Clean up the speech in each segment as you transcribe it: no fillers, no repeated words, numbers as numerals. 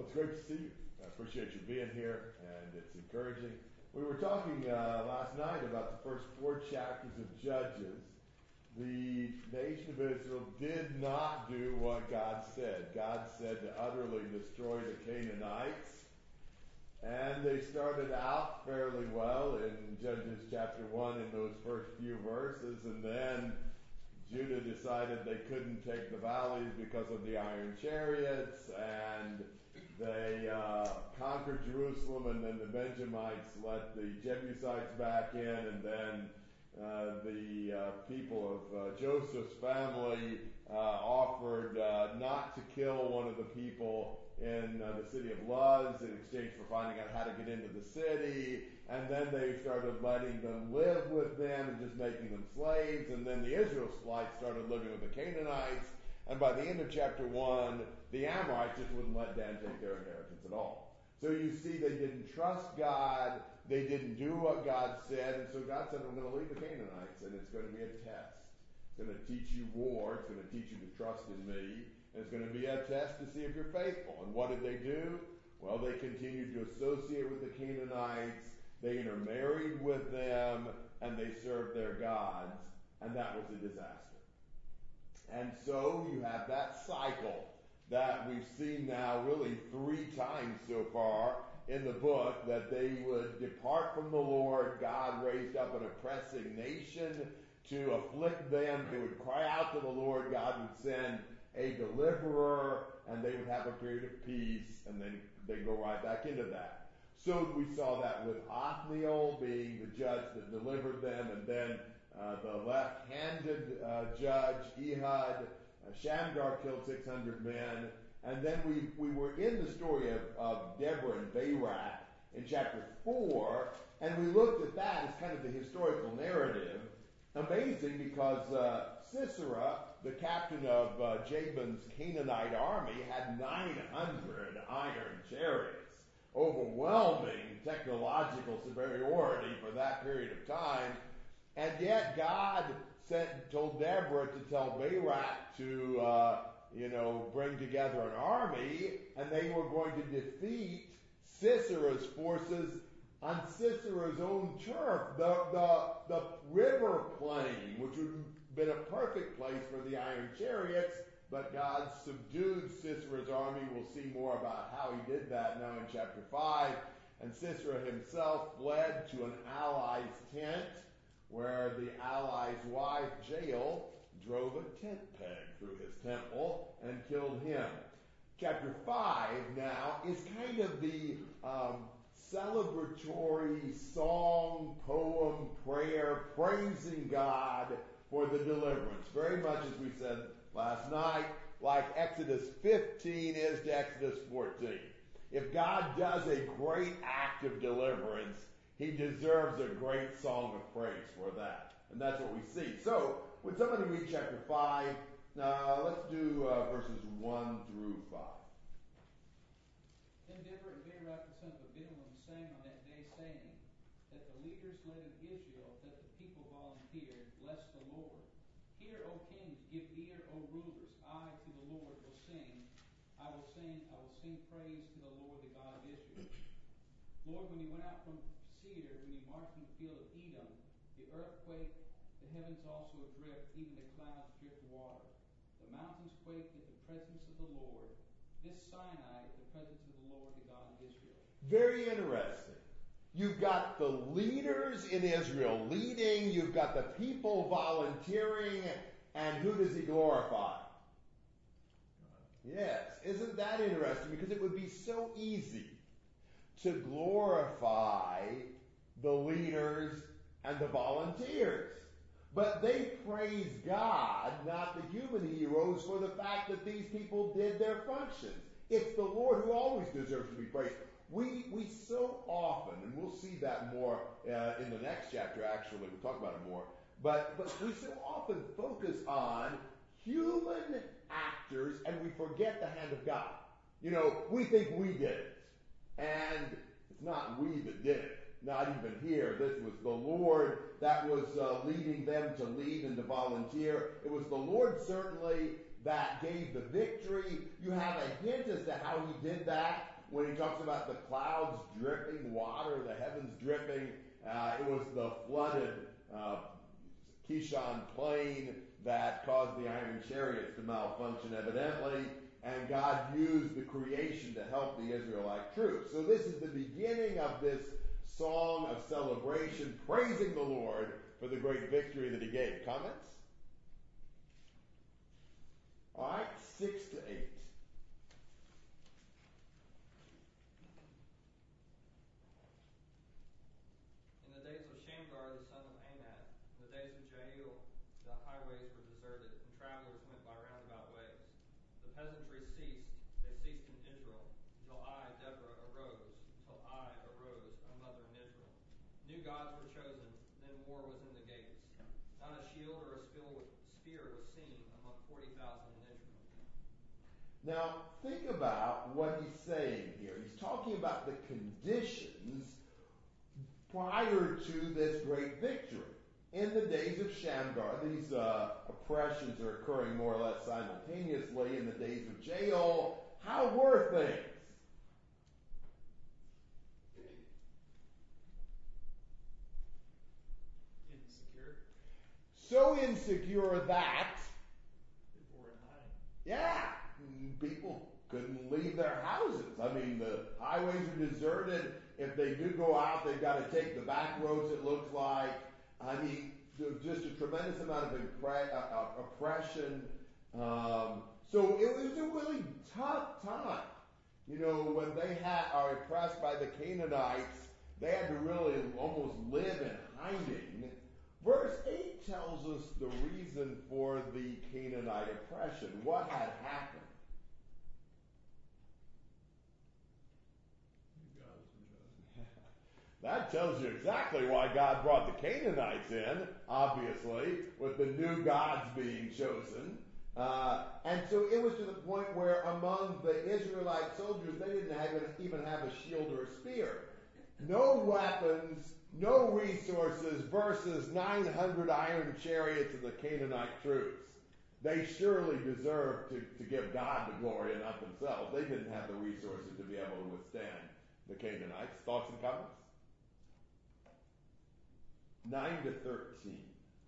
it's great to see you. I appreciate you being here, and it's encouraging. We were talking last night about the first 4 chapters of Judges. The nation of Israel did not do what God said. God said to utterly destroy the Canaanites, and they started out fairly well in Judges chapter 1 in those first few verses, and then Judah decided they couldn't take the valleys because of the iron chariots, and they conquered Jerusalem, and then the Benjamites let the Jebusites back in, and then the people of Joseph's family offered not to kill one of the people in the city of Luz in exchange for finding out how to get into the city, and then they started letting them live with them and just making them slaves, and then the Israelites started living with the Canaanites, and by the end of chapter 1, the Amorites just wouldn't let Dan take their inheritance at all. So you see, they didn't trust God, they didn't do what God said, and so God said, I'm going to leave the Canaanites, and it's going to be a test. It's going to teach you war, it's going to teach you to trust in me, and it's going to be a test to see if you're faithful. And what did they do? Well, they continued to associate with the Canaanites, they intermarried with them, and they served their gods, and that was a disaster. And so you have that cycle that we've seen now really 3 times so far in the book, that they would depart from the Lord. God raised up an oppressing nation to afflict them. They would cry out to the Lord. God would send a deliverer, and they would have a period of peace, and then they go right back into that. So we saw that with Othniel being the judge that delivered them, and then the left-handed judge, Ehud. Shamgar killed 600 men. And then we were in the story of Deborah and Barak in chapter 4, and we looked at that as kind of the historical narrative. Amazing, because Sisera, the captain of Jabin's Canaanite army, had 900 iron chariots. Overwhelming technological superiority for that period of time. And yet God told Deborah to tell Barak to, bring together an army, and they were going to defeat Sisera's forces on Sisera's own turf, the river plain, which would have been a perfect place for the iron chariots, but God subdued Sisera's army. We'll see more about how he did that now in chapter 5. And Sisera himself fled to an ally's tent, where the ally's wife, Jael, drove a tent peg through his temple and killed him. Chapter 5 now is kind of the celebratory song, poem, prayer, praising God for the deliverance. Very much, as we said last night, like Exodus 15 is to Exodus 14. If God does a great act of deliverance, he deserves a great song of praise for that. And that's what we see. So, would somebody read chapter 5? Let's do verses 1 through 5. Then Deborah and Barak, the son of Abimelech, sang on that day, saying, that the leaders led in Israel, that the people volunteered, bless the Lord. Hear, O kings, give ear, O rulers. I to the Lord will sing. I will sing praise to the Lord, the God of Israel. Lord, when you went out from Seir, when you marched in the field of Edom, the earth quaked, the heavens also dripped, even the clouds dripped water. The mountains quaked at the presence of the Lord. This Sinai at the presence of the Lord, the God of Israel. Very interesting. You've got the leaders in Israel leading, you've got the people volunteering, and who does he glorify? Yes, isn't that interesting? Because it would be so easy to glorify the leaders and the volunteers. But they praise God, not the human heroes, for the fact that these people did their functions. It's the Lord who always deserves to be praised. We so often, and we'll see that more in the next chapter, actually, we'll talk about it more, but we so often focus on human actors and we forget the hand of God. We think we did it, and it's not we that did it. Not even here. This was the Lord that was leading them to lead and to volunteer. It was the Lord, certainly, that gave the victory. You have a hint as to how he did that when he talks about the clouds dripping water, the heavens dripping, it was the flooded Kishon plain that caused the iron chariots to malfunction evidently, and God used the creation to help the Israelite troops. So this is the beginning of this song of celebration, praising the Lord for the great victory that he gave. Comments? All right, 6 to 8. In the days of Shamgar, the son of Anath, in the days of Jael, the highways were deserted, and travelers went by roundabout ways. The peasantry ceased, they ceased in Israel, until I, Deborah, arose, a mother in Israel. New gods were chosen, then war was in the gates. Not a shield or a spear was seen among 40,000 in Israel. Now, think about what he's saying here. He's talking about the conditions prior to this great victory. In the days of Shamgar, these oppressions are occurring more or less simultaneously. In the days of Jael, how were things? Insecure. So insecure that, People were in hiding. yeah, people couldn't leave their houses. I mean, the highways are deserted. If they do go out, they've got to take the back roads, it looks like. I mean, there's just a tremendous amount of oppression. So it was a really tough time. You know, when they are oppressed by the Canaanites, they had to really almost live in hiding. Verse 8 tells us the reason for the Canaanite oppression. What had happened? God was chosen. That tells you exactly why God brought the Canaanites in, obviously, with the new gods being chosen. And so it was to the point where among the Israelite soldiers, they didn't even have a shield or a spear. No weapons, no resources versus 900 iron chariots of the Canaanite troops. They surely deserved to give God the glory and not themselves. They didn't have the resources to be able to withstand the Canaanites. Thoughts and comments? 9 to 13.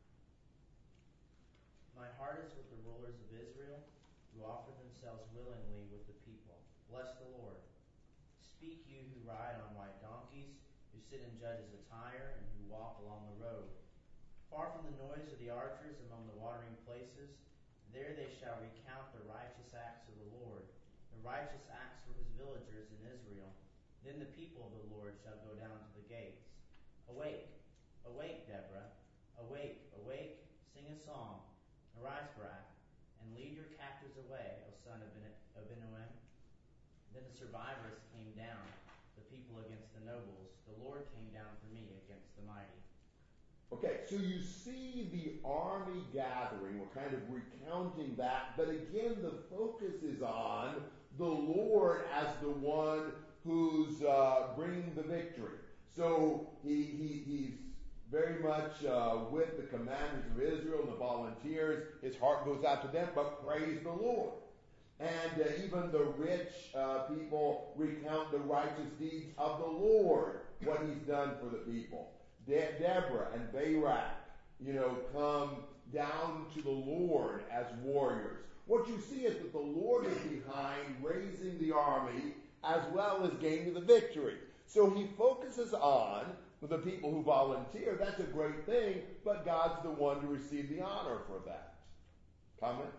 My heart is with the rulers of Israel, who offer themselves willingly with the people. Bless the Lord. Speak, you who ride on white donkeys, who sit in judges' attire, and who walk along the road. Far from the noise of the archers among the watering places, there they shall recount the righteous acts of the Lord, the righteous acts of his villagers in Israel. Then the people of the Lord shall go down to the gates. Awake, awake, Deborah. Awake, awake, sing a song. Arise, Barak, and lead your captives away, O son of Abinoam. Then the survivors came down, the people against the nobles. The Lord came down for me against the mighty. Okay, so you see the army gathering. We're kind of recounting that. But again, the focus is on the Lord as the one who's bringing the victory. So he's very much with the commanders of Israel and the volunteers. His heart goes out to them, but praise the Lord. And even the rich people recount the righteous deeds of the Lord, what he's done for the people. Deborah and Barak, come down to the Lord as warriors. What you see is that the Lord is behind raising the army as well as gaining the victory. So he focuses on the people who volunteer. That's a great thing, but God's the one to receive the honor for that. Comments?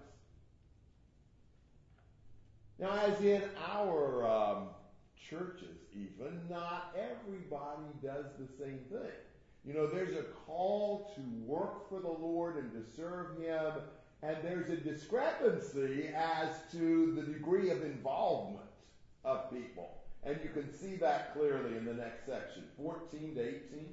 Now, as in our churches even, not everybody does the same thing. There's a call to work for the Lord and to serve him, and there's a discrepancy as to the degree of involvement of people. And you can see that clearly in the next section, 14 to 18.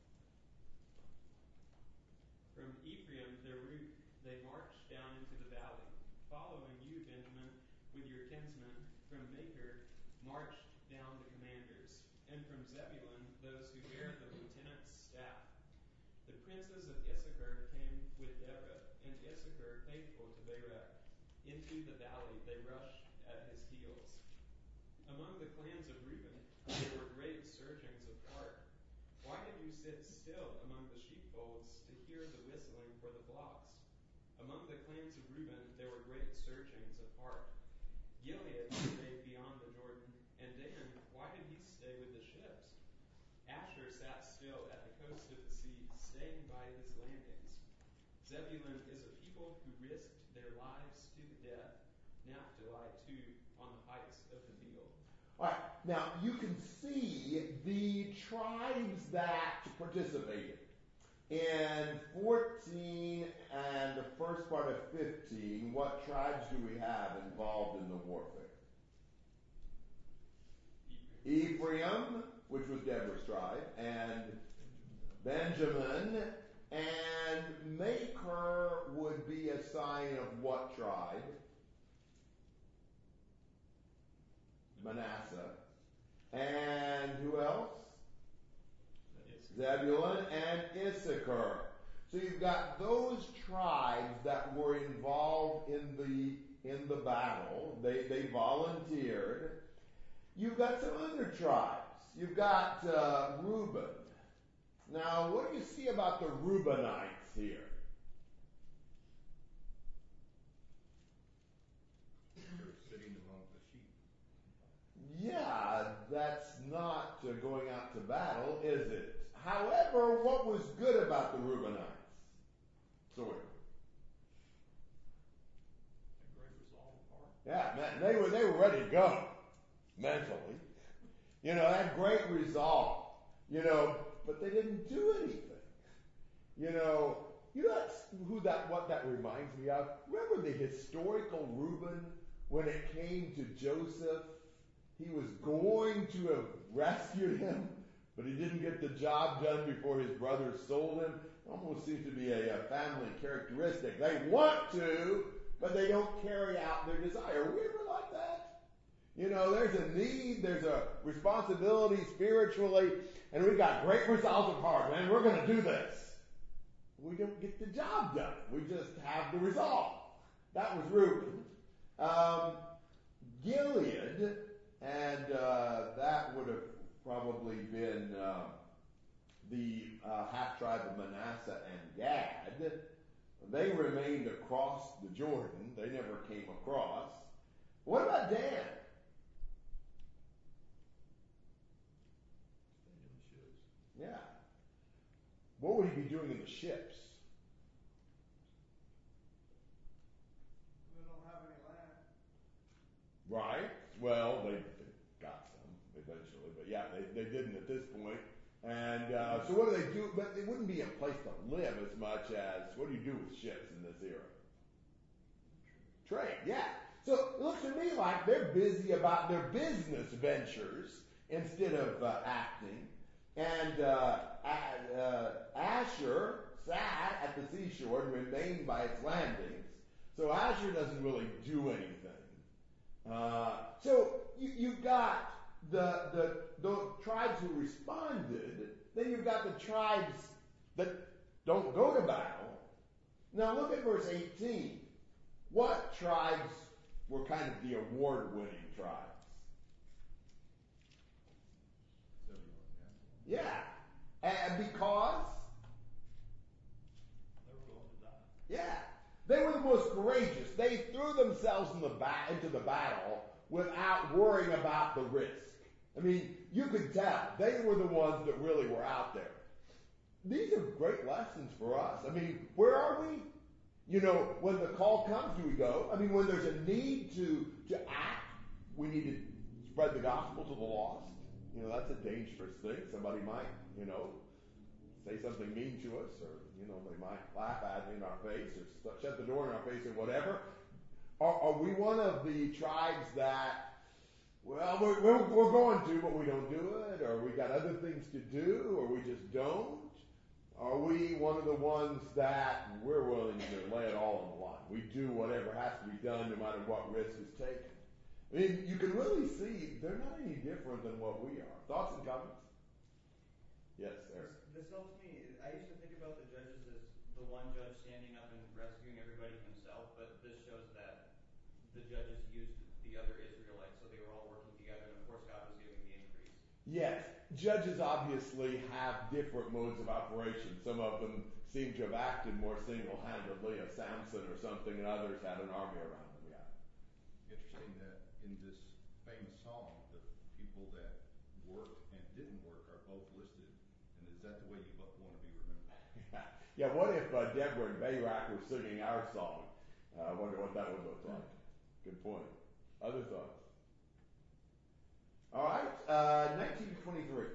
From Ephraim they marched down into the valley. Following you, Benjamin, with your kinsmen, from Machir marched down the commanders, and from Zebulun those who bear the lieutenant's staff. The princes of Issachar came with Deborah, and Issachar faithful to Barak. Into the valley they rushed at his heels. Among the clans of Reuben there were great searchings of heart. Why did you sit still among the sheepfolds to hear the whistling for the flocks? Among the clans of Reuben there were great searchings of heart. Gilead stayed beyond the Jordan, and Dan, why did he stay with the ships? Asher sat still at the coast of the sea, staying by his landings. Zebulun is a people who risked their lives to the death. Naphtali, too, on the heights of the field. All right, now you can see the tribes that participated. In 14 and the first part of 15, what tribes do we have involved in the warfare? Ephraim, which was Deborah's tribe, and Benjamin, and Machir would be a sign of what tribe? Manasseh. And who else? Zebulun and Issachar. So you've got those tribes that were involved in the battle. They volunteered. You've got some other tribes. You've got Reuben. Now, what do you see about the Reubenites here? They're sitting among the sheep. Yeah, that's not going out to battle, is it? However, what was good about the Reubenites? Sort of. And great resolve of heart. Yeah, man, they were ready to go mentally. You know, had great resolve. You know, but they didn't do anything. You know what that reminds me of? Remember the historical Reuben when it came to Joseph? He was going to have rescued him, but he didn't get the job done before his brothers sold him. Almost seems to be a family characteristic. They want to, but they don't carry out their desire. Are we ever like that? You know, there's a need, there's a responsibility spiritually, and we've got great resolve of heart, man. We're going to do this. We don't get the job done. We just have the resolve. That was Reuben. Gilead, and that would have probably been the half-tribe of Manasseh and Gad. They remained across the Jordan. They never came across. What about Dan? Stayed in the ships. Yeah. What would he be doing in the ships? They don't have any land. Right. Well, they got some eventually, but yeah, they didn't at this point. And so what do they do? But it wouldn't be a place to live as much as, what do you do with ships in this era? Trade, yeah. So it looks to me like they're busy about their business ventures instead of acting. And Asher sat at the seashore and remained by its landings. So Asher doesn't really do anything. So you've got the tribes who responded. Then you've got the tribes that don't go to battle. Now look at verse 18. What tribes were kind of the award-winning tribes? Zebulun, Yeah. And because? They were going to die. Yeah. They were the most courageous. They threw themselves into the battle without worrying about the risk. I mean, you could tell. They were the ones that really were out there. These are great lessons for us. I mean, where are we? You know, when the call comes, do we go? I mean, when there's a need to act, we need to spread the gospel to the lost. You know, that's a dangerous thing. Somebody might, you know, say something mean to us, or, you know, they might laugh at me in our face, or shut the door in our face, or whatever. Are we one of the tribes that, well, we're going to, but we don't do it, or we got other things to do, or we just don't? Are we one of the ones that we're willing to lay it all on the line? We do whatever has to be done, no matter what risk is taken. I mean, you can really see they're not any different than what we are. Thoughts and comments? Yes, Eric. This helps me. I used to think about the judges as the one judge standing up and rescuing everybody himself, but this shows that the judges used the other Israelites, so they were all working together in a Yes, judges obviously have different modes of operation. Some of them seem to have acted more single-handedly, a Samson or something, and others had an army around them, yeah. Interesting that in this famous song, the people that worked and didn't work are both listed. And is that the way you both want to be remembered? Yeah, what if Deborah and Barak were singing our song? I wonder what that would look like. Good point. Other thoughts? All right, 1923.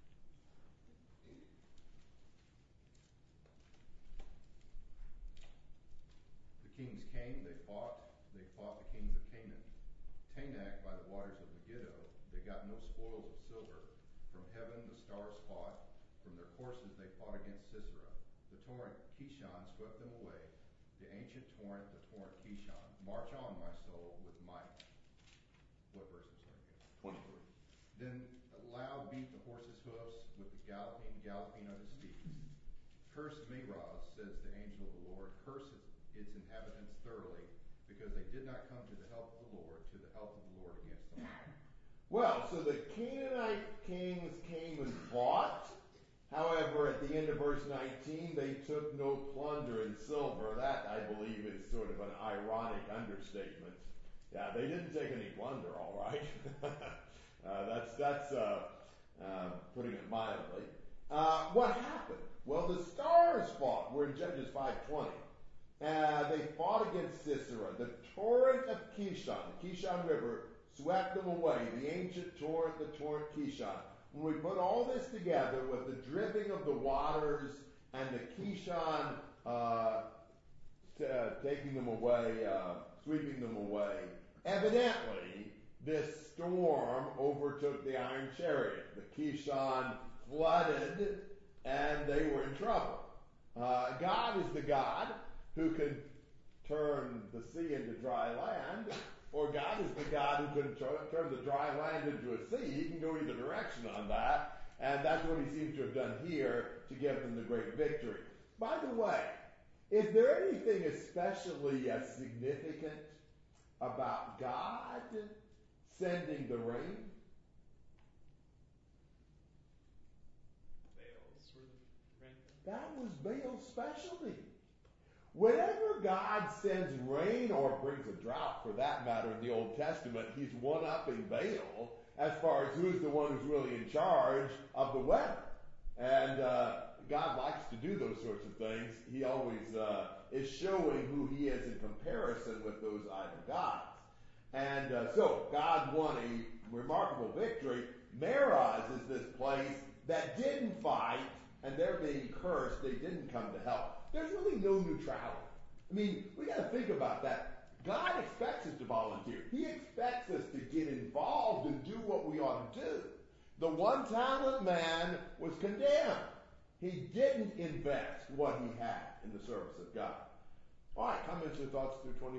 The kings came, they fought the kings of Canaan. Taanach by the waters of Megiddo, they got no spoils of silver. From heaven the stars fought, from their courses they fought against Sisera. The torrent Kishon swept them away, the ancient torrent, the torrent Kishon. March on, my soul, with might. What verse I'm sorry again? 23. Then loud beat the horses' hoofs with the galloping of his steeds. Curse Meroz, says the angel of the Lord, curse its inhabitants thoroughly, because they did not come to the help of the Lord, to the help of the Lord against them. Well, so the Canaanite kings came and fought. However, at the end of verse 19, they took no plunder in silver. That, I believe, is sort of an ironic understatement. Yeah, they didn't take any plunder, all right. That's putting it mildly. What happened? Well, the stars fought. We're in Judges 5:20. They fought against Sisera. The torrent of Kishon, the Kishon River, swept them away. The ancient torrent, the torrent Kishon. When we put all this together with the dripping of the waters and the Kishon taking them away, sweeping them away, evidently this storm overtook the iron chariot. The Kishon flooded and they were in trouble. God is the God who can turn the sea into dry land, or God is the God who can turn the dry land into a sea. He can go either direction on that, and that's what he seems to have done here to give them the great victory. By the way, is there anything especially significant about God sending the rain? Baal's were the rain. That was Baal's specialty. Whenever God sends rain, or brings a drought for that matter in the Old Testament, he's one-upping Baal as far as who's the one who's really in charge of the weather. And God likes to do those sorts of things. He always is showing who he is in comparison with those idol gods. And so God won a remarkable victory. Meroz is this place that didn't fight, and they're being cursed. They didn't come to help. There's really no neutrality. I mean, we got to think about that. God expects us to volunteer. He expects us to get involved and do what we ought to do. The one-talent man was condemned. He didn't invest what he had in the service of God. All right, comments or thoughts through 23?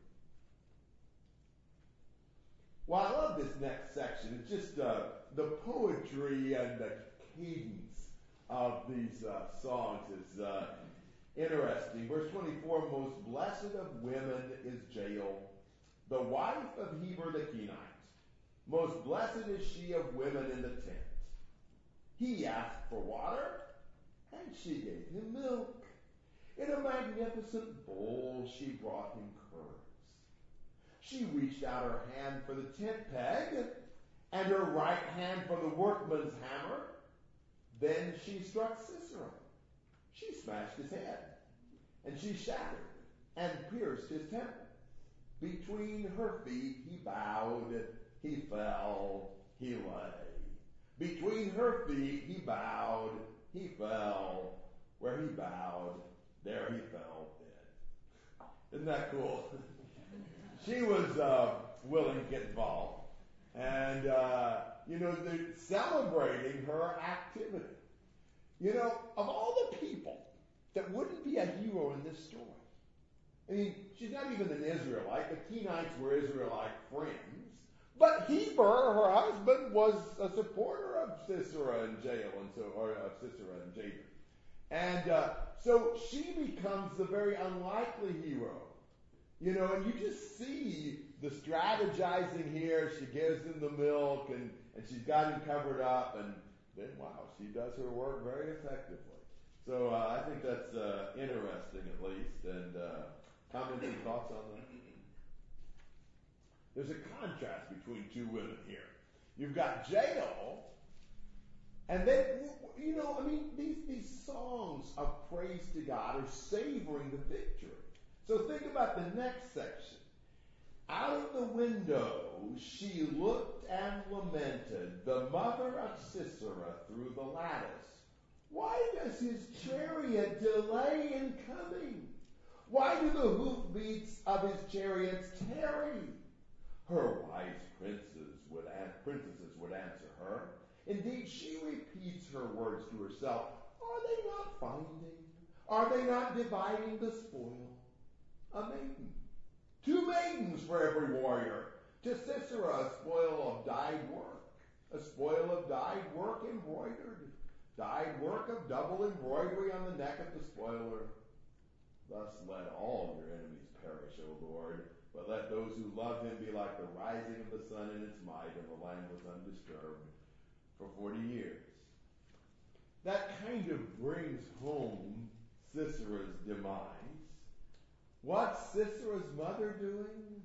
Well, I love this next section. It's just the poetry and the cadence of these songs is interesting. Verse 24, most blessed of women is Jael, the wife of Heber the Kenite. Most blessed is she of women in the tent. He asked for water, and she gave him milk. In a magnificent bowl she brought him curds. She reached out her hand for the tent peg, and her right hand for the workman's hammer. Then she struck Sisera. She smashed his head, and she shattered and pierced his temple. Between her feet he bowed, he fell, he lay. Between her feet he bowed, he fell. Where he bowed, there he fell dead. Isn't that cool? She was willing to get involved. And, they're celebrating her activity. Of all the people that wouldn't be a hero in this story, I mean, she's not even an Israelite. The Kenites were Israelite friends. But Heber, her husband, was a supporter of Sisera and Jael, of Sisera and Jabin. And so she becomes the very unlikely hero. And you just see the strategizing here. She gives him the milk, and she's got him covered up, and then, wow, she does her work very effectively. So I think that's interesting, at least. And comments and thoughts on that? There's a contrast between two women here. You've got Jael, and then, these songs of praise to God are savoring the victory. So think about the next section. Out of the window she looked and lamented, the mother of Sisera through the lattice. Why does his chariot delay in coming? Why do the hoofbeats of his chariots tarry? Her wise princesses would answer her. Indeed, she repeats her words to herself. Are they not finding? Are they not dividing the spoil? A maiden. 2 maidens for every warrior. To Sisera a spoil of dyed work. A spoil of dyed work embroidered. Dyed work of double embroidery on the neck of the spoiler. Thus let all your enemies perish, O Lord. But let those who love him be like the rising of the sun in its might, and the land was undisturbed for 40 years. That kind of brings home Sisera's demise. What's Sisera's mother doing?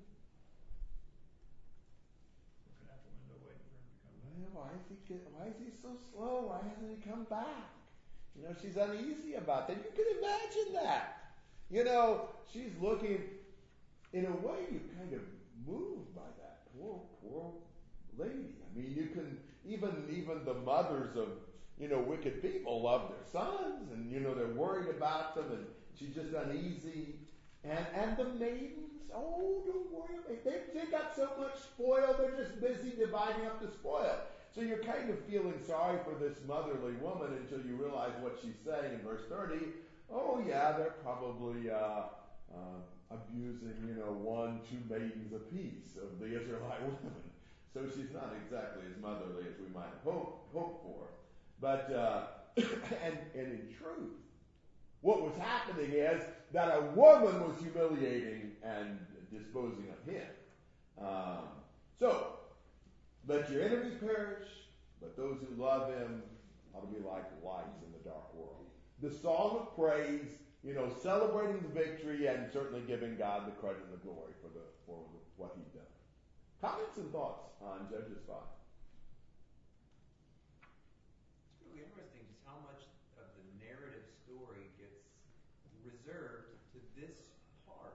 Looking out the window waiting for him to come back. Well, why is he so slow? Why hasn't he come back? She's uneasy about that. You can imagine that. She's looking. In a way, you're kind of moved by that poor lady. You can even the mothers of wicked people love their sons, and they're worried about them, and she's just uneasy. And the maidens, oh, don't worry, they got so much spoil, they're just busy dividing up the spoil. So you're kind of feeling sorry for this motherly woman until you realize what she's saying in verse 30. Oh yeah, they're probably abusing, 1, 2 maidens apiece of the Israelite women. So she's not exactly as motherly as we might hope for. But, and in truth, what was happening is that a woman was humiliating and disposing of him. So, let your enemies perish, but those who love him ought to be like lights in the dark world. The song of praise, celebrating the victory and certainly giving God the credit and the glory for what he's done. Comments and thoughts on Judges 5? It's really interesting just how much of the narrative story gets reserved to this part.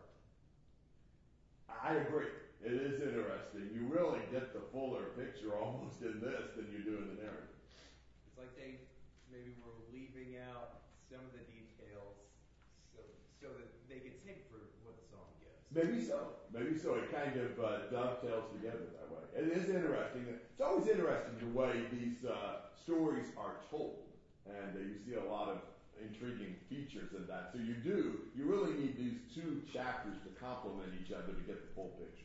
I agree. It is interesting. You really get the fuller picture almost in this than you do in the narrative. It's like they maybe were leaving out some of the details so that they could take for what the song gives. Maybe so. It kind of dovetails together that way. It is interesting. It's always interesting the way these stories are told. And you see a lot of intriguing features in that. So you really need these 2 chapters to complement each other to get the full picture.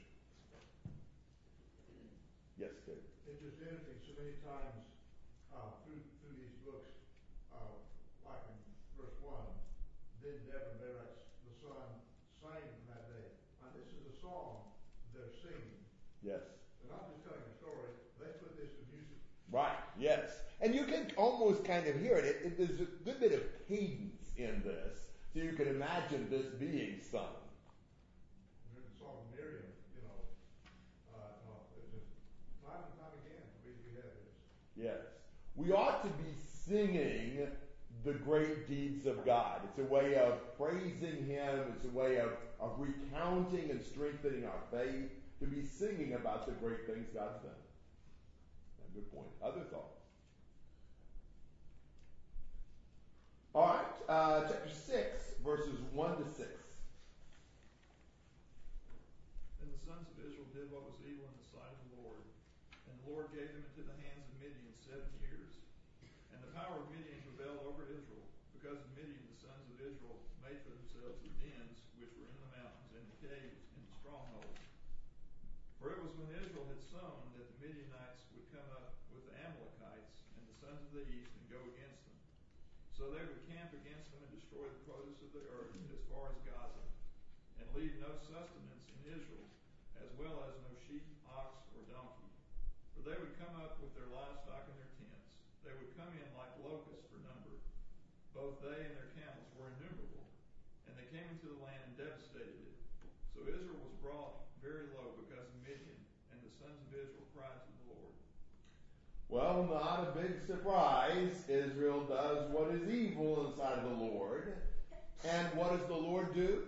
Yes, Dave. It's just interesting so many times through these books, like in verse 1, then Deborah, Barak's the son, sang from that day. Now this is a song they're singing. Yes. They're not just telling a story, they put this to music. Right, yes. And you can almost kind of hear it. There's a good bit of cadence in this, so you can imagine this being sung. There's the song of Miriam, it's just time and time again we have this. Yes. We ought to be singing the great deeds of God. It's a way of praising him. It's a way of recounting and strengthening our faith, to be singing about the great things God's done. Good point. Other thoughts? All right, chapter 6, verses 1 to 6. Then the sons of Israel did what was evil in the sight of the Lord, and the Lord gave them into the hands of Midian 7 years. And the power of Midian prevailed over Israel. Because of Midian, the sons of Israel made for themselves the dens which were in the mountains, and the caves and the strongholds. For it was when Israel had sown that the Midianites would come up with the Amalekites and the sons of the east and go against them. So they would camp against them and destroy the produce of the earth as far as Gaza, and leave no sustenance in Israel, as well as no sheep, ox, or donkey. For For they would come up with their livestock in their tents. They would come in like locusts for number. Both they and their camels were innumerable. And they came into the land and devastated it. So Israel was brought very low because of Midian, and the sons of Israel cried to the Lord. Well, not a big surprise. Israel does what is evil in the sight of the Lord. And what does the Lord do?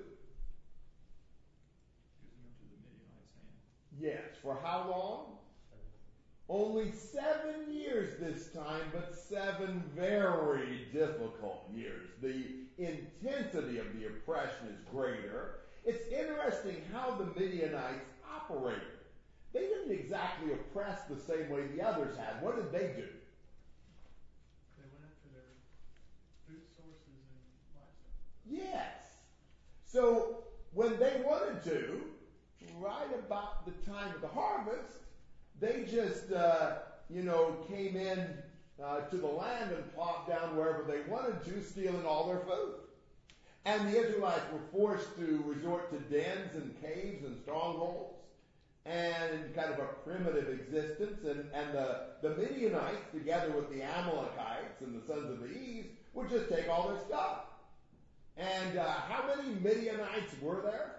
Gives them into the Midianites' hand. Yes. For how long? Only 7 years this time, but 7 very difficult years. The intensity of the oppression is greater. It's interesting how the Midianites operated. They didn't exactly oppress the same way the others had. What did they do? They went after their food sources and livestock. Yes. So when they wanted to, right about the time of the harvest, they just, came in to the land and plopped down wherever they wanted to, stealing all their food. And the Israelites were forced to resort to dens and caves and strongholds and kind of a primitive existence. And the Midianites, together with the Amalekites and the sons of the East, would just take all their stuff. And how many Midianites were there?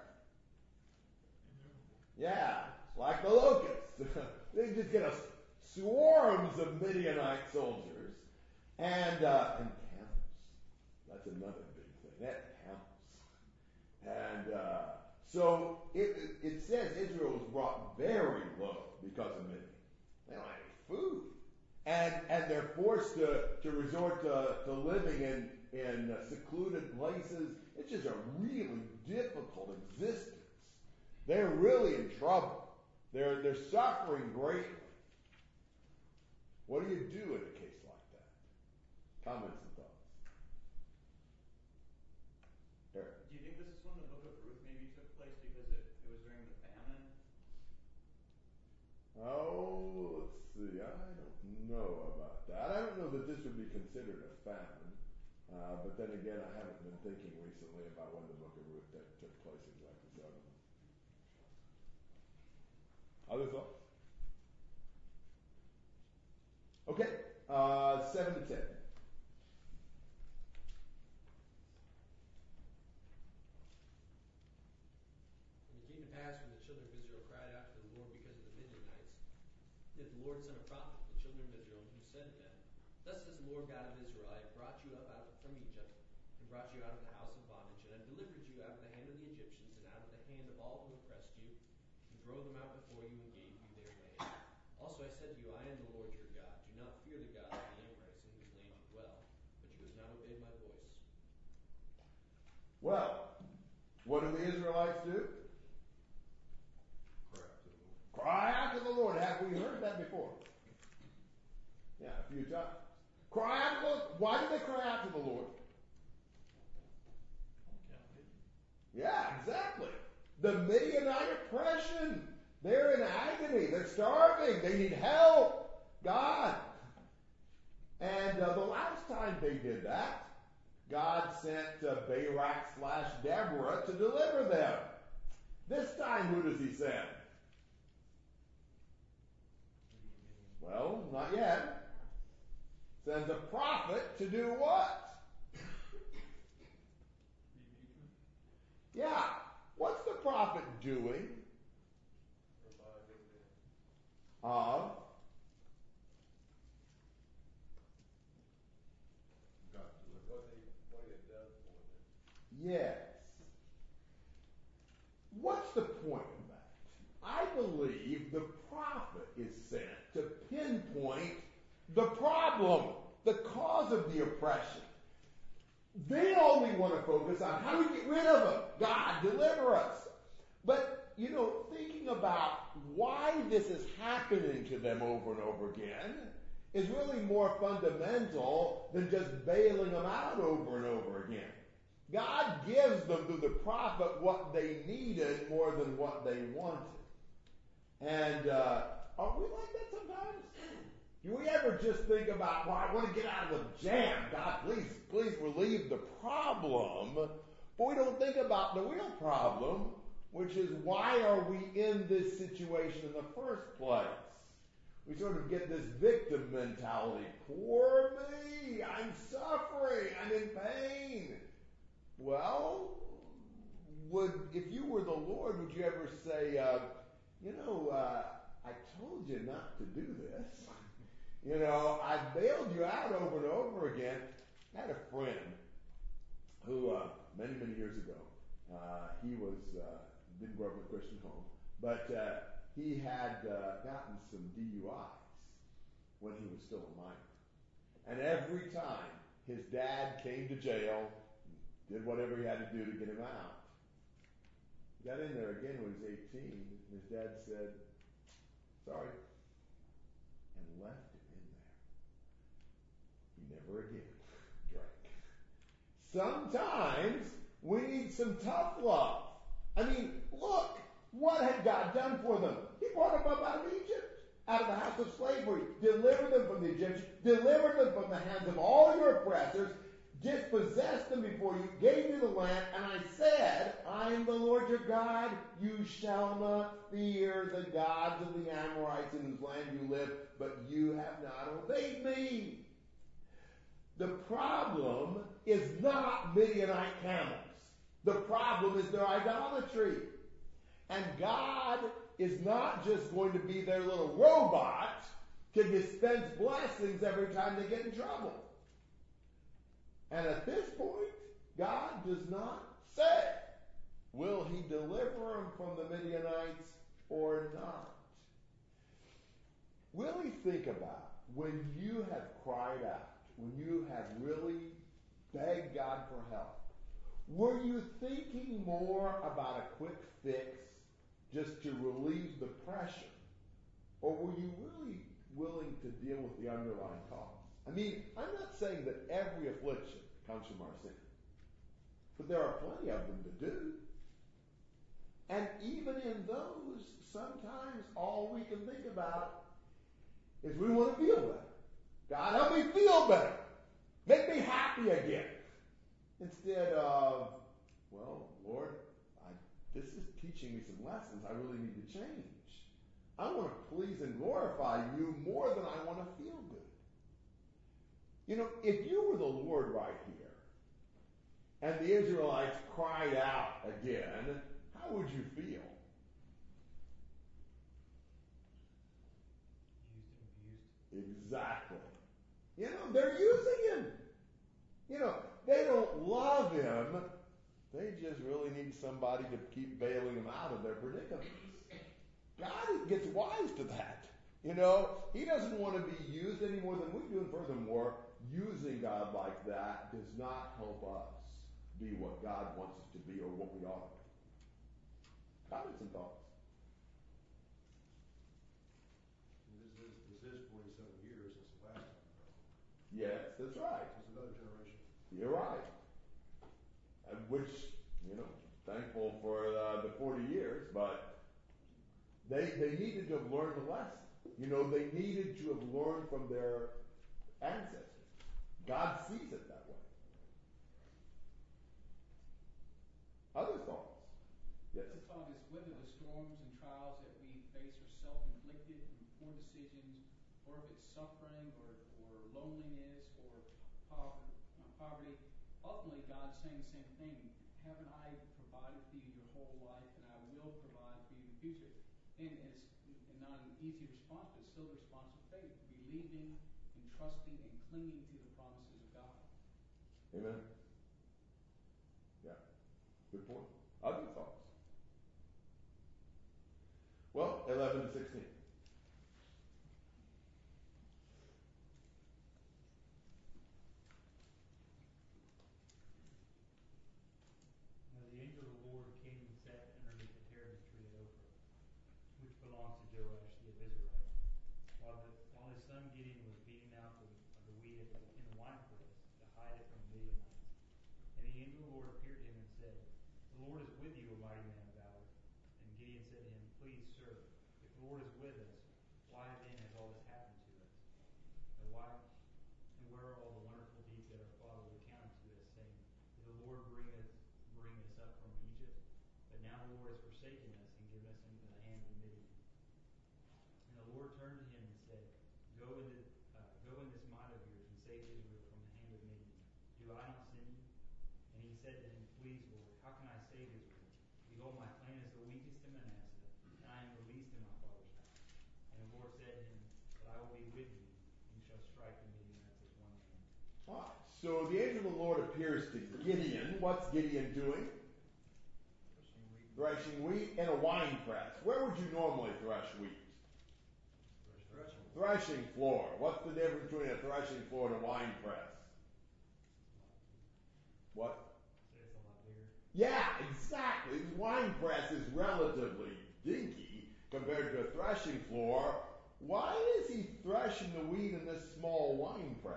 Yeah, like the locusts. They just get swarms of Midianite soldiers and camels. That's another big thing. That camels. And so it says Israel was brought very low because of Midian. They don't have any food, and they're forced to resort to living in secluded places. It's just a really difficult existence. They're really in trouble. They're suffering greatly. What do you do in a case like that? Comments and thoughts. Eric. Do you think this is when the book of Ruth maybe took place because it was during the famine? Oh, let's see. I don't know about that. I don't know that this would be considered a famine. But then again, I haven't been thinking recently about when the book of Ruth took place exactly. So I don't know. Other thoughts? Okay, 7 to 10. And it came to pass when the children of Israel cried out to the Lord because of the Midianites, that the Lord sent a prophet to the children of Israel, who said to them, Thus says the Lord God of Israel, I have brought you up from Egypt, and brought you out of the house of bondage, and I have delivered you out of the hand of the Egyptians, and out of the hand of all who oppressed you, and drove them out before you, and gave you their land. Also I said to you, I am the Lord your God. Do not fear the God of the Amorites, in whose land you dwell. But you have not obeyed my voice. Well, what do the Israelites do? Cry out to the Lord. Have we heard that before? Yeah, a few times. Cry out to the Lord. Why do they cry out to the Lord? Yeah, exactly. The Midianite oppression. They're in agony. They're starving. They need help. God. And the last time they did that, God sent Barak/Deborah to deliver them. This time, who does he send? Well, not yet. Sends a prophet to do what? Yeah. What's the prophet doing? Of yes. What's the point of that? I believe the prophet is sent to pinpoint the problem, the cause of the oppression. They only want to focus on how do we get rid of them. God, deliver us. But, thinking about why this is happening to them over and over again is really more fundamental than just bailing them out over and over again. God gives them through the prophet what they needed more than what they wanted. And are we like that sometimes? Do we ever just think about, well, I want to get out of the jam. God, please relieve the problem. But we don't think about the real problem, which is why are we in this situation in the first place? We sort of get this victim mentality. Poor me, I'm suffering, I'm in pain. Well, if you were the Lord, would you ever say, I told you not to do this. I bailed you out over and over again. I had a friend who, many, many years ago, he didn't grow up in a Christian home, but he had gotten some DUIs when he was still a minor. And every time his dad came to jail, did whatever he had to do to get him out. He got in there again when he was 18, and his dad said, sorry, and left him in there. He never again drank. Sometimes we need some tough love. I mean, look, what had God done for them? He brought them up out of Egypt, out of the house of slavery, delivered them from the Egyptians, delivered them from the hands of all your oppressors, dispossessed them before you, gave you the land, and I said, I am the Lord your God. You shall not fear the gods of the Amorites in whose land you live, but you have not obeyed me. The problem is not Midianite camels. The problem is their idolatry. And God is not just going to be their little robot to dispense blessings every time they get in trouble. And at this point, God does not say, will he deliver them from the Midianites or not? Really think about when you have cried out, when you have really begged God for help. Were you thinking more about a quick fix just to relieve the pressure? Or were you really willing to deal with the underlying cause? I mean, I'm not saying that every affliction comes from our sin. But there are plenty of them to do. And even in those, sometimes all we can think about is we want to feel better. God, help me feel better. Make me happy again. Instead of, well, Lord, this is teaching me some lessons I really need to change. I want to please and glorify you more than I want to feel good. If you were the Lord right here, and the Israelites cried out again, how would you feel? Used and abused. Exactly. They're using him. They don't love him. They just really need somebody to keep bailing them out of their predicaments. God gets wise to that. He doesn't want to be used any more than we do. And furthermore, using God like that does not help us be what God wants us to be or what we are. Comments and thoughts? This is 47 years since the last time. Yes, that's right. It's another generation. You're right. Which, thankful for the 40 years, but they needed to have learned the lesson. They needed to have learned from their ancestors. God sees it that way. Other thoughts? Yes. The thought is whether the storms and trials that we face are self-inflicted from poor decisions, or if it's suffering or loneliness or poverty. Ultimately, God's saying the same thing. Haven't I provided for you your whole life, and I will provide for you in the future? And it's not an easy response, but it's still the response of faith, believing and trusting and clinging to the promises of God. Amen. Yeah. Good point. Other thoughts? Well, 11 to 16. Now the angel of the Lord came and sat underneath the terebinth tree at Ophrah, which belongs to Joash the Abiezrite, while his son Gideon was beating out the wheat in the winepress to hide it from the Midianites. And the angel of the Lord appeared to him and said, the Lord is with you, O mighty man of valor. And Gideon said to him, please, sir, if the Lord is with us, why then has all this happened to us? And where are all the wonderful deeds that our father recounted to us, saying, did the Lord bring us up from Egypt? But now the Lord has forsaken us and given us into the hand of Midian. And the Lord turned to him and said, go in this might of yours and save Israel from the hand of Midian. Do I not send you? And he said to him, Please, Lord, how can I save Israel? Behold, my clan is the weakest in Manasseh, and I am the least in my father's house. And the Lord said to him, But I will be with you, and you shall strike the Midianites as one man. All right. So the angel of the Lord appears to Gideon. What's Gideon doing? Threshing wheat in a wine press. Where would you normally thresh wheat? Threshing floor. What's the difference between a threshing floor and a wine press? What? So it's a lot bigger. Yeah, exactly. The wine press is relatively dinky compared to a threshing floor. Why is he threshing the wheat in this small wine press?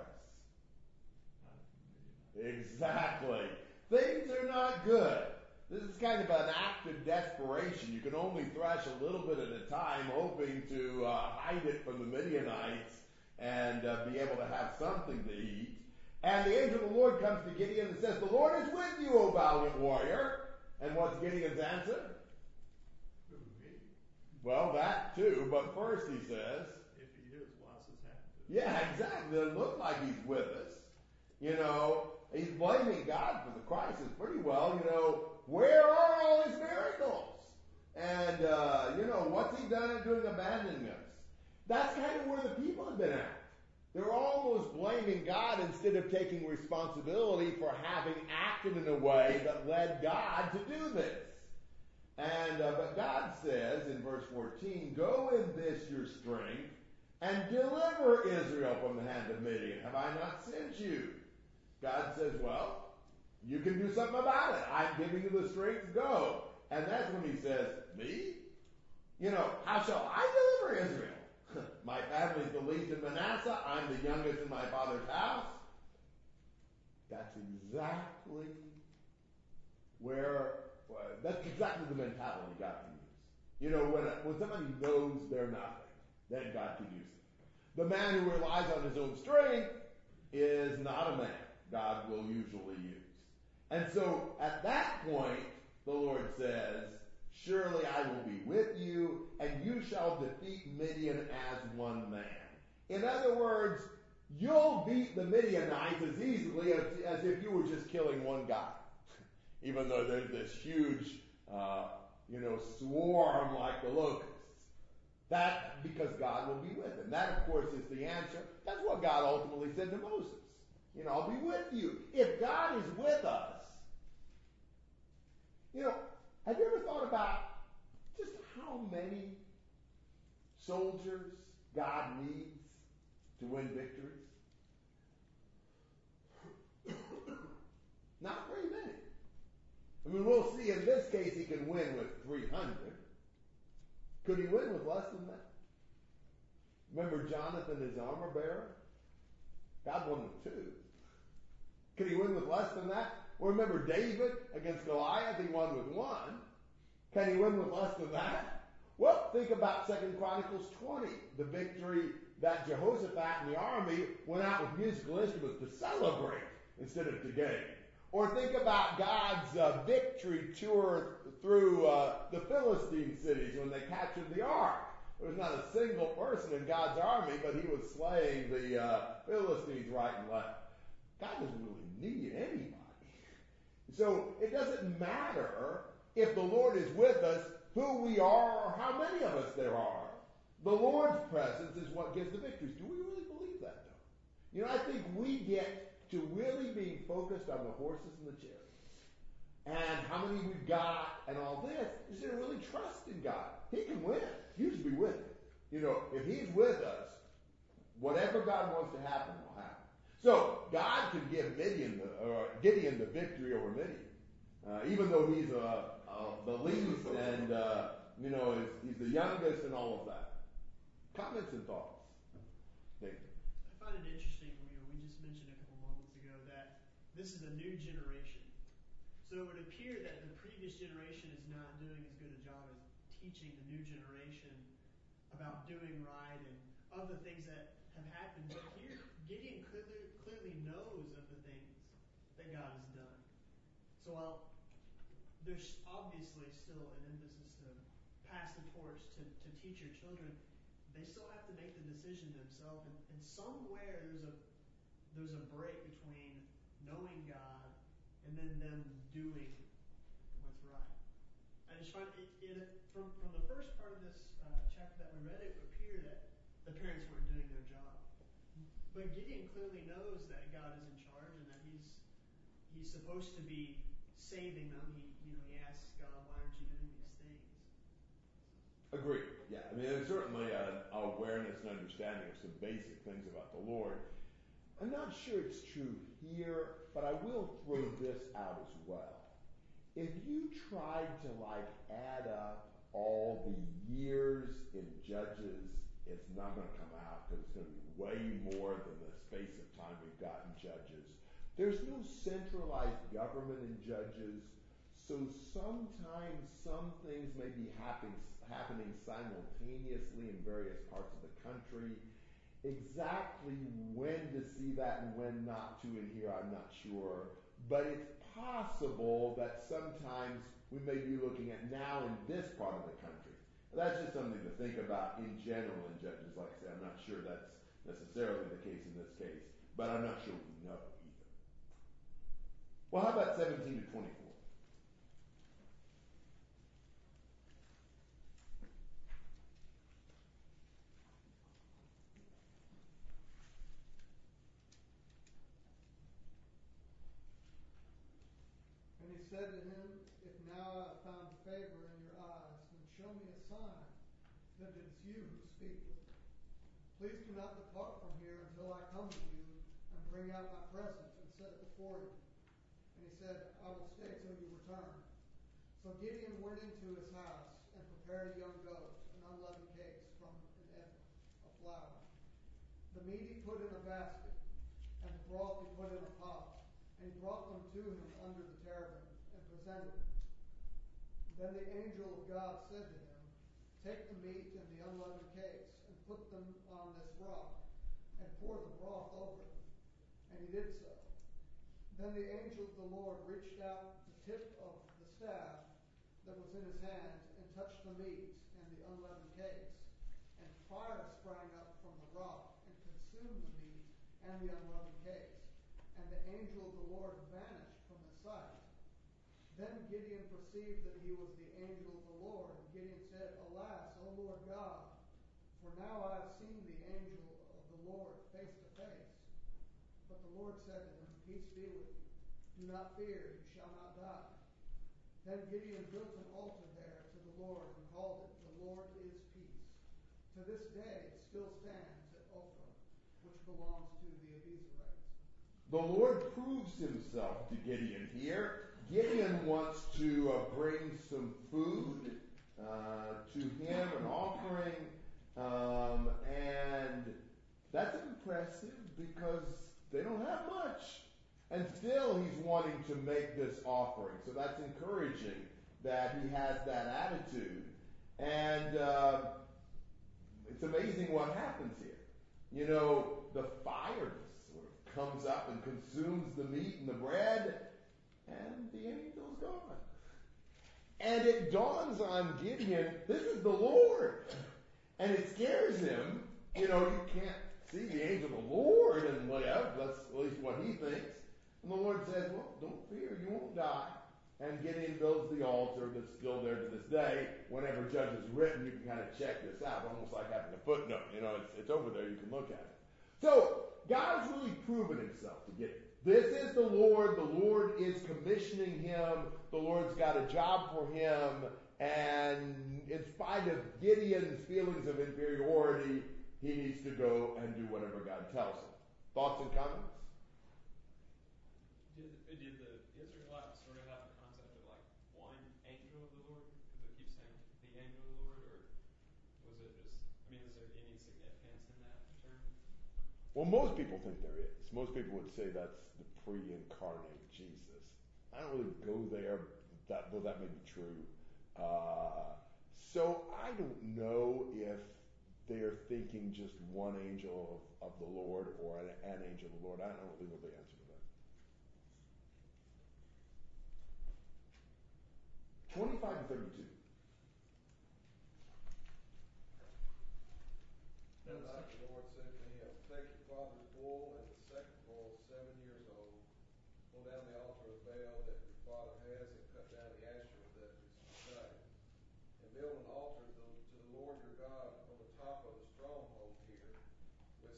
Exactly. Things are not good. This is kind of an act of desperation. You can only thresh a little bit at a time, hoping to hide it from the Midianites and be able to have something to eat. And the angel of the Lord comes to Gideon and says, The Lord is with you, O valiant warrior. And what's Gideon's answer? Well, that too, but first he says, If he is, why does this happen to him? yeah, exactly. It doesn't look like he's with us. He's blaming God for the crisis pretty well. Where are all his miracles? And, what's he done at doing abandoning us? That's kind of where the people have been at. They're almost blaming God instead of taking responsibility for having acted in a way that led God to do this. And but God says in verse 14, Go in this your strength and deliver Israel from the hand of Midian. Have I not sent you? God says, well, you can do something about it. I'm giving you the strength to go. And that's when he says, me? How shall I deliver Israel? My family's the least in Manasseh. I'm the youngest in my father's house. That's exactly the mentality God can use. When somebody knows they're nothing, then God can use them. The man who relies on his own strength is not a man God will usually use. And so at that point, the Lord says, Surely I will be with you, and you shall defeat Midian as one man. In other words, you'll beat the Midianites as easily as if you were just killing one guy. Even though there's this huge, swarm like the locusts. That, because God will be with them. That, of course, is the answer. That's what God ultimately said to Moses. I'll be with you. If God is with us, have you ever thought about just how many soldiers God needs to win victories? Not very many. We'll see in this case he can win with 300. Could he win with less than that? Remember Jonathan, his armor bearer? God won with 2. Could he win with less than that? Well, remember David against Goliath, he won with 1. Can he win with less than that? Well, think about 2 Chronicles 20, the victory that Jehoshaphat and the army went out with musical instruments to celebrate instead of to gain. Or think about God's victory tour through the Philistine cities when they captured the ark. There was not a single person in God's army, but he was slaying the Philistines right and left. God doesn't really need anybody. So it doesn't matter if the Lord is with us, who we are, or how many of us there are. The Lord's presence is what gives the victories. Do we really believe that, though? I think we get to really being focused on the horses and the chariots and how many we've got and all this, instead of really trusting God. He can win. You should be with him. If he's with us, whatever God wants to happen will happen. So God can give Gideon the victory over Midian, even though he's the least and he's the youngest and all of that. Comments and thoughts. David. I find it interesting. We just mentioned a couple moments ago that this is a new generation. So it would appear that the previous generation is not doing as good a job as teaching the new generation about doing right and of the things that have happened. But here, Gideon clearly knows of the things that God has done. So while there's obviously still an emphasis to pass the torch, to teach your children, they still have to make the decision themselves. And somewhere there's a break between knowing God and then them doing what's right. I just find from the first part of this chapter that we read, it would appear that the parents weren't doing their job. But Gideon clearly knows that God is in charge and that he's supposed to be saving them. He asks God, why aren't you doing these things? Agreed. Yeah. I mean, there's certainly an awareness and understanding of some basic things about the Lord. I'm not sure it's true here, but I will throw this out as well. If you tried to add up all the years in Judges, it's not going to come out because it's going to be way more than the space of time we've got in Judges. There's no centralized government in Judges, so sometimes some things may be happening simultaneously in various parts of the country. Exactly when to see that and when not to in here, I'm not sure. But it's possible that sometimes we may be looking at now in this part of the country. That's just something to think about in general in Judges. Like I said, I'm not sure that's necessarily the case in this case, but I'm not sure we know either. Well, how about 17 to 24? And he said to him, if now I have found favor in your eyes, then show me a sign that it is you who speak with me. Please do not depart from here until I come to you and bring out my present and set it before you. And he said, I will stay till you return. So Gideon went into his house and prepared a young goat and unleavened cakes from an ephah of flour. The meat he put in a basket, and the broth he put in a pot. And he brought them to him under the terebinth and presented them. Then the angel of God said to him, take the meat and the unleavened cakes and put them on this rock and pour the broth over them. And he did so. Then the angel of the Lord reached out the tip of the staff that was in his hand and touched the meat and the unleavened cakes. And fire sprang up from the rock and consumed the meat and the unleavened cakes. And the angel of the Lord vanished from his sight. Then Gideon perceived that he was the angel of the Lord. And Gideon said, alas, O Lord God, for now I have seen the angel of the Lord face to face. But the Lord said to him, peace be with you. Do not fear, you shall not die. Then Gideon built an altar there to the Lord and called it, the Lord is peace. To this day it still stands at Ophrah, which belongs to the Abiezrites. The Lord proves himself to Gideon here. Gideon wants to bring some food to him, an offering, and that's impressive because they don't have much. And still he's wanting to make this offering. So that's encouraging that he has that attitude. And it's amazing what happens here. You know, the fire sort of comes up and consumes the meat and the bread, and the angel's gone. And it dawns on Gideon, this is the Lord. And it scares him. You know, you can't see the angel of the Lord, and whatever, that's at least what he thinks. And the Lord says, well, don't fear, you won't die. And Gideon builds the altar that's still there to this day. Whenever Judges is written, you can kind of check this out, almost like having a footnote. You know, it's over there, you can look at it. So, God's really proven himself to Gideon. This is the Lord is commissioning him, the Lord's got a job for him, and in spite of Gideon's feelings of inferiority, he needs to go and do whatever God tells him. Thoughts and comments? Did the Israelites sort of have the concept of like one angel of the Lord? Because it keeps saying the angel of the Lord, or was it just, I mean, is there any significance in that term? Well, most people think there is. Most people would say that's the pre-incarnate Jesus. I don't really go there, though that may be true. So I don't know if they're thinking just one angel of the Lord or an angel of the Lord. I don't really know the answer to that. 25 and 32.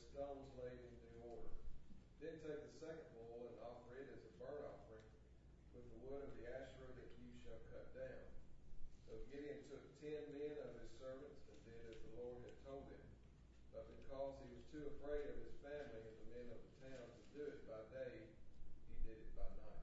stones laid in due order. Then take the second bull and offer it as a burnt offering with the wood of the Asherah that you shall cut down. So Gideon took 10 men of his servants and did as the Lord had told him. But because he was too afraid of his family and the men of the town to do it by day, he did it by night.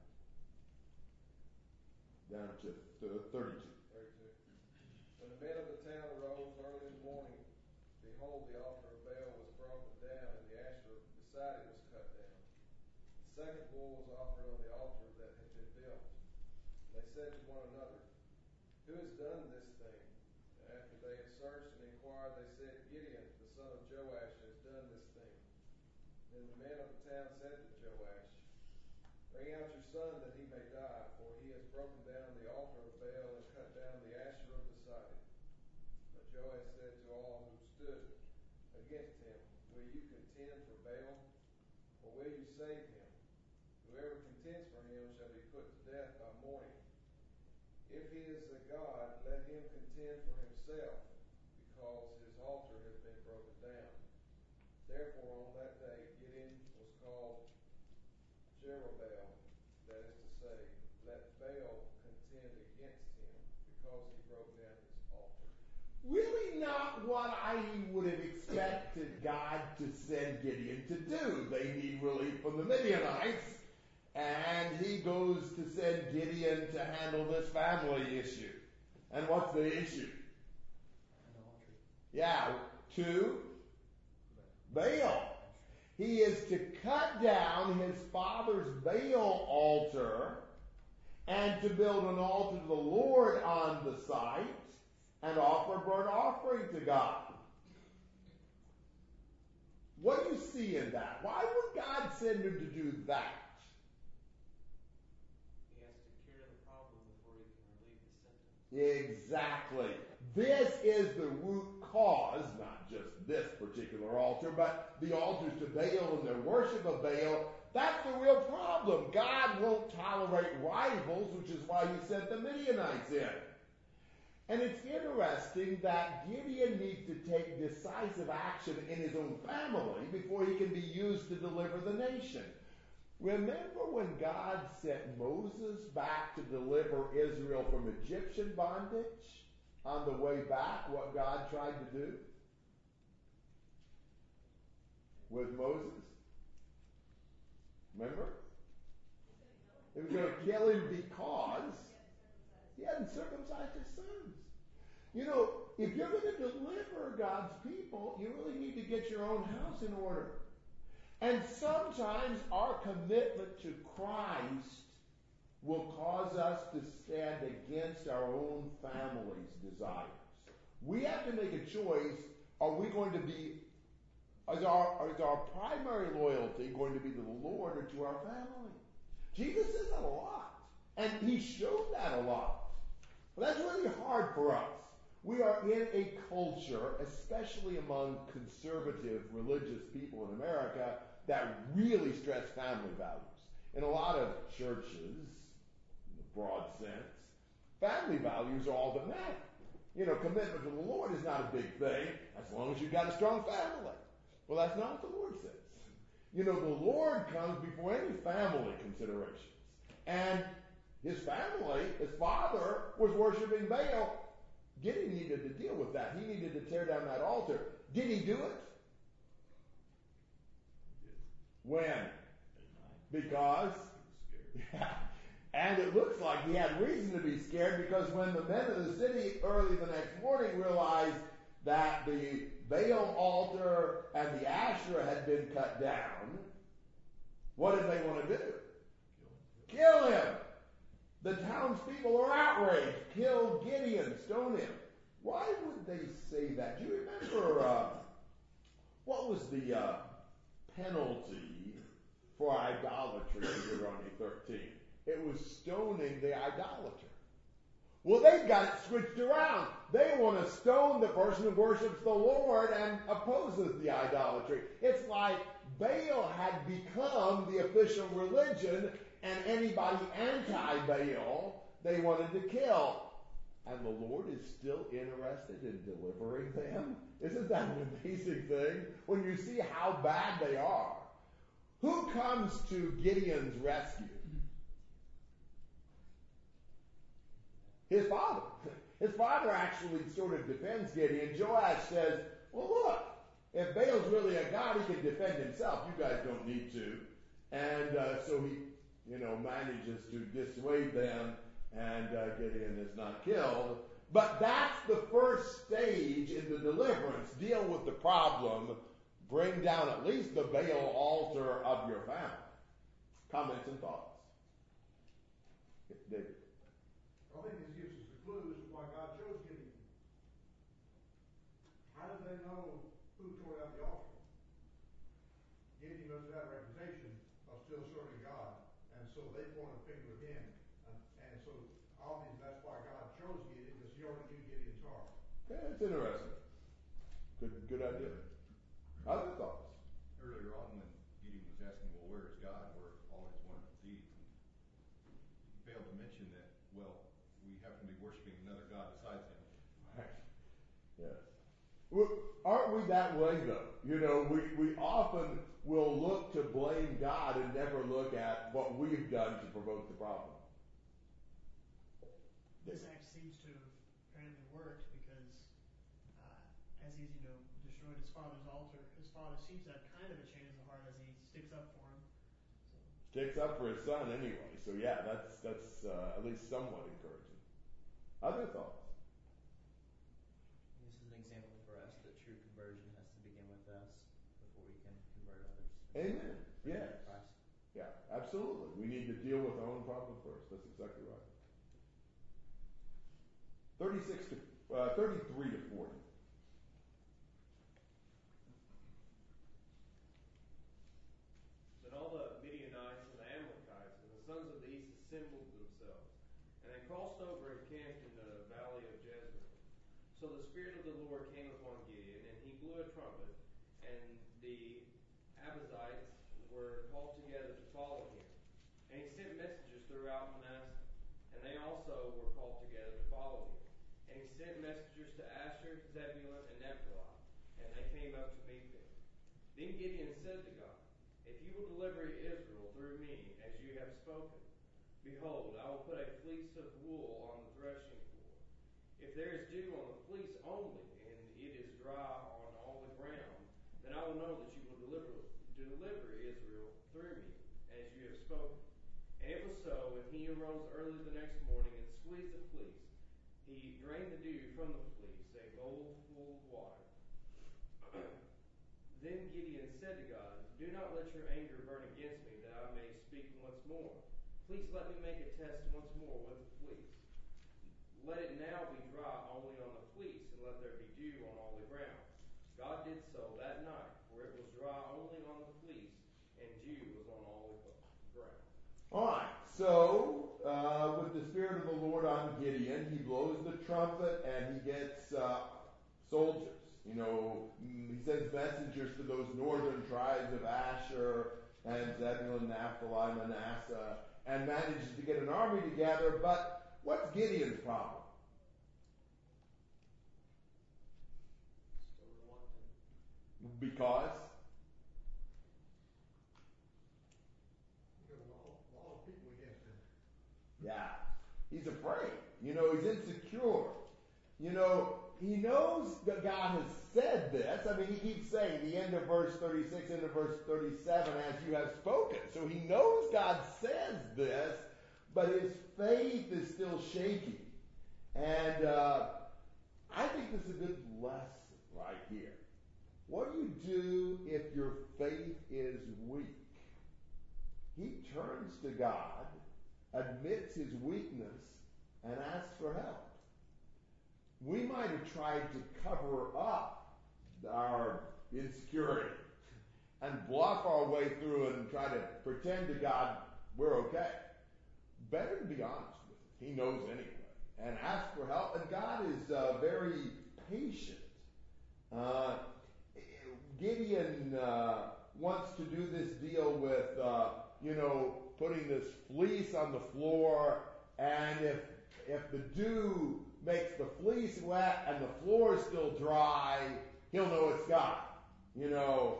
Down to 32. 32. When the men of the town rose early in the morning, behold, the altar of Baal was broken down, and the Asherah beside it was cut down. The second bull was offered on the altar that had been built. And they said to one another, Who has done this thing? And after they had searched and inquired, they said, Gideon, the son of Joash, has done this thing. Then the men of the town said to Joash, Bring out your son that he may die, for he has broken down the altar of Baal and cut down the Asherah beside it. But Joash said to all who stood against him, Will you contend for Baal, or will you save him? Whoever contends for him shall be put to death by morning. If he is a god, let him contend for himself, because his altar has been broken down. Therefore, on that day, Gideon was called Jerubbaal, that is to say, let Baal contend against him, because he broke down his altar. Really not what I would have expected God to send Gideon to do. They need relief from the Midianites, and he goes to send Gideon to handle this family issue. And what's the issue? Idolatry. Yeah, to Baal. He is to cut down his father's Baal altar and to build an altar to the Lord on the site and offer burnt offering to God. What do you see in that? Why would God send him to do that? He has to cure the problem before he can relieve the symptoms. Exactly. This is the root cause, not just this particular altar, but the altars to Baal and their worship of Baal. That's the real problem. God won't tolerate rivals, which is why he sent the Midianites in. And it's interesting that Gideon needs to take decisive action in his own family before he can be used to deliver the nation. Remember when God sent Moses back to deliver Israel from Egyptian bondage? On the way back, what God tried to do with Moses? Remember? He was going to kill him because he hadn't circumcised his sons. You know, if you're going to deliver God's people, you really need to get your own house in order. And sometimes our commitment to Christ will cause us to stand against our own family's desires. We have to make a choice. Are we going to be, is our primary loyalty going to be to the Lord or to our family? Jesus says that a lot. And he showed that a lot. But that's really hard for us. We are in a culture, especially among conservative religious people in America, that really stress family values. In a lot of churches, in the broad sense, family values are all that matter. You know, commitment to the Lord is not a big thing as long as you've got a strong family. Well, that's not what the Lord says. You know, the Lord comes before any family considerations. And his family, his father, was worshiping Baal. Gideon needed to deal with that. He needed to tear down that altar. Did he do it? When? Because? Yeah. And it looks like he had reason to be scared, because when the men of the city early the next morning realized that the Baal altar and the Asherah had been cut down, what did they want to do? Kill him. The townspeople are outraged. Kill Gideon. Stone him. Why would they say that? Do you remember what was the penalty for idolatry in Deuteronomy 13? It was stoning the idolater. Well, they've got it switched around. They want to stone the person who worships the Lord and opposes the idolatry. It's like Baal had become the official religion, and anybody anti-Baal they wanted to kill. and the Lord is still interested in delivering them? Isn't that an amazing thing? When you see how bad they are. Who comes to Gideon's rescue? His father. His father actually sort of defends Gideon. Joash says, well, look, if Baal's really a god, he can defend himself. You guys don't need to. And so he, manages to dissuade them, and Gideon is not killed. But that's the first stage in the deliverance. Deal with the problem. Bring down at least the Baal altar of your family. Comments and thoughts? David. I think this gives us the clue as to why God chose Gideon. How did they know who tore down the altar? Gideon must have had a reputation of still serving God, and so they pointed a finger at him. And so obviously that's why God chose Gideon, because he already knew Gideon's heart. Yeah, it's interesting. Good idea. Other thoughts? Earlier on when Gideon was asking, well, where is God? Where are all his wonderful deeds? He failed to mention that, well, we happen to be worshiping another God besides him. Right. Yes. Well, aren't we that way, though? We often will look to blame God and never look at what we've done to provoke the problem. This act seems to have apparently worked because as he's, destroyed his father's altar, his father seems to have kind of a change of heart as he sticks up for him. Sticks up for his son anyway. So yeah, that's at least somewhat encouraging. Other thoughts? This is an example for us that true conversion has to begin with us before we can convert others. Amen. Yes. Christ. Yeah, absolutely. We need to deal with our own problem first. That's exactly right. 33 to 40. Then all the Midianites and the Amalekites and the sons of the east assembled themselves, and they crossed over and camped in the valley of Jezreel. So the Spirit of the Lord came upon Gideon, and he blew a trumpet, and the Abiezrites were called together to follow him. And he sent messengers throughout Manasseh, and they also were called together to follow him. And he sent messengers to Asher, Zebulun, and Naphtali, and they came up to meet them. Then Gideon said to God, if you will deliver Israel through me, as you have spoken, behold, I will put a fleece of wool on the threshing floor. If there is dew on the fleece only, and it is dry on all the ground, then I will know that you will deliver Israel through me, as you have spoken. And it was so, when he arose early the next morning and squeezed the fleece, he drained the dew from the fleece, a bowl full of water. Then Gideon said to God, do not let your anger burn against me, that I may speak once more. Please let me make a test once more with the fleece. Let it now be dry only on the fleece, and let there be dew on all the ground. God did so that night, for it was dry only on the fleece, and dew was on all the ground. All right. So, with the Spirit of the Lord on Gideon, he blows the trumpet and he gets soldiers. He sends messengers to those northern tribes of Asher and Zebulun, Naphtali, Manasseh, and manages to get an army together. But what's Gideon's problem? Still reluctant. Because? A lot of people against him. Yeah. He's afraid. He's insecure. He knows that God has said this. I mean, he keeps saying, the end of verse 36, end of verse 37, as you have spoken. So he knows God says this, but his faith is still shaky. And I think this is a good lesson right here. What do you do if your faith is weak? He turns to God, admits his weakness, and asks for help. We might have tried to cover up our insecurity and bluff our way through and try to pretend to God we're okay. Better to be honest with him. He knows anyway. And ask for help. And God is very patient. Gideon wants to do this deal with, putting this fleece on the floor. And if the dew makes the fleece wet and the floor is still dry, he'll know it's God. You know,